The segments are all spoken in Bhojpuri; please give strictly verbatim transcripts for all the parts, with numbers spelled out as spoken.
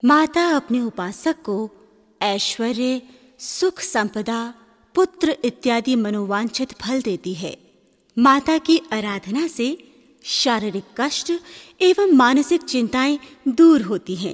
माता अपने उपासक को ऐश्वर्य, सुख, संपदा, पुत्र इत्यादि मनोवांछित फल देती है। माता की आराधना से शारीरिक कष्ट एवं मानसिक चिंताएं दूर होती हैं।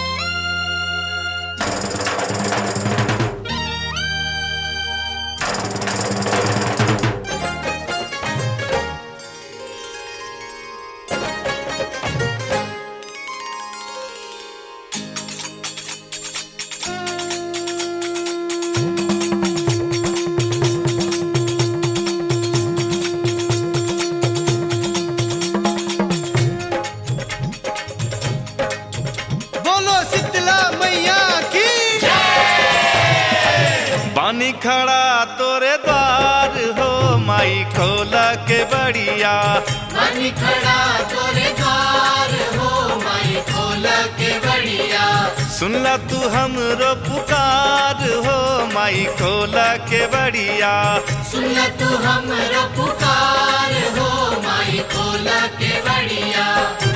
बानी खड़ा तोरे द्वार हो माई खोला के बढ़िया। बानी खड़ा तोरे द्वार हो माई खोला के बढ़िया। सुनला तू हमरो पुकार हो माई खोला के बढ़िया। सुनला तू हमरो पुकार हो माई खोला के बढ़िया।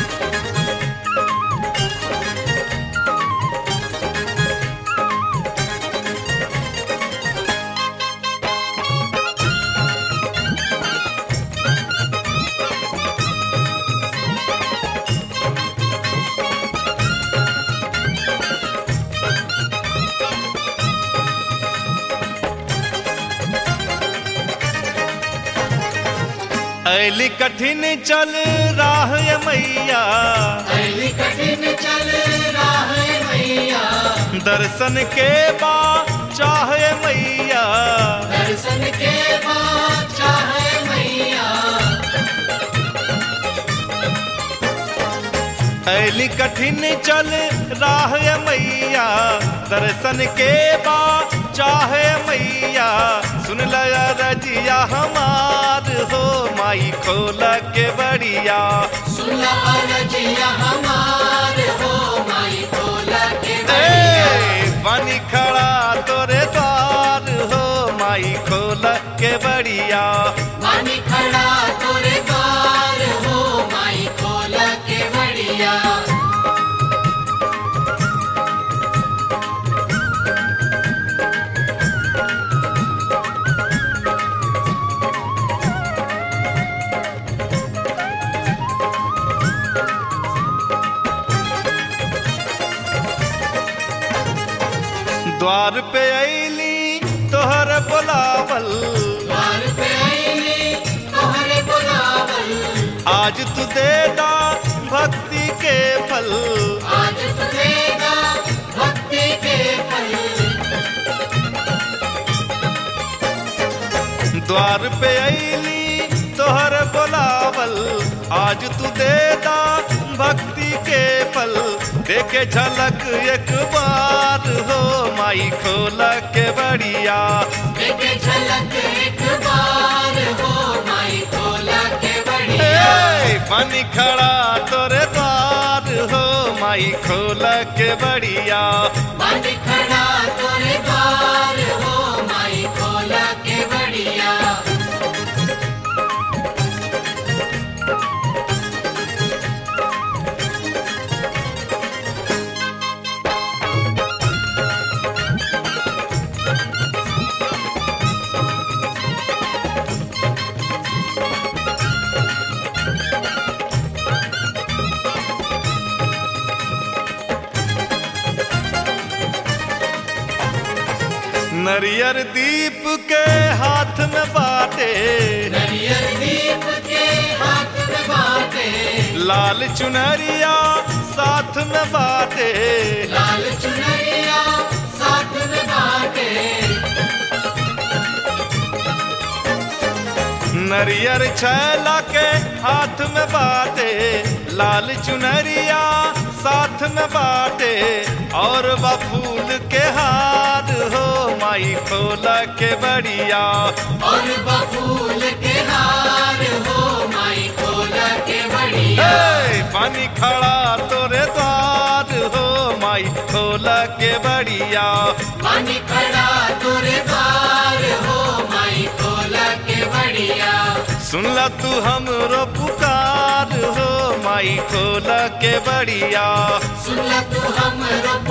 ऐली कठिन चल राह मैया। ऐली कठिन चल राह मैया। दर्शन के बा चाहे मैया। दर्शन के बा चाहे मैया। ऐली कठिन चल राह मैया। दर्शन के बा चाहे मैया। सुन लया रजिया हमार हो माई खोला के बढ़िया। सुन ला रजिया हमार हो माई खोला के बढ़िया। बानी खड़ा तोरे द्वार हो माई खोला के बढ़िया। बानी खड़ा तोरे द्वार हो माई खोला के बढ़िया। द्वार पे ऐली तोहर बुलावल। द्वार पे ऐली तोहर बुलावल। आज तू देगा भक्ति के फल। आज तू देगा भक्ति के फल। द्वार पे ऐली तोहर बुलावल। आज तू देगा भक्ति के फल। देखे झलक एक बार हो माई खोला के बढ़िया। देखे झलक एक बार हो माई खोला के बढ़िया। बानी खड़ा तोरे द्वार हो माई खोला के बढ़िया। बानी खड़ा तोरे द्वार हो माई खोला के बढ़िया। नरियर दीप के हाथ में बाटे। नरियर दीप के हाथ में बाटे। लाल चुनरिया साथ में बाटे। लाल चुनरिया साथ में बाटे। नरियर छैला के हाथ में बाटे। लाल चुनरिया साथ में बाटे। और बफूल के हार हो माई खोला के बढ़िया। और बफूल के हार हो माई खोला के बढ़िया। पानी खड़ा तोरे द्वार हो माई खोला के बढ़िया। पानी खड़ा तोरे द्वार हो माई खोला के बढ़िया। सुनला तू हमरो पुकार हो माई खोला के बड़िया सुनला तू हमरो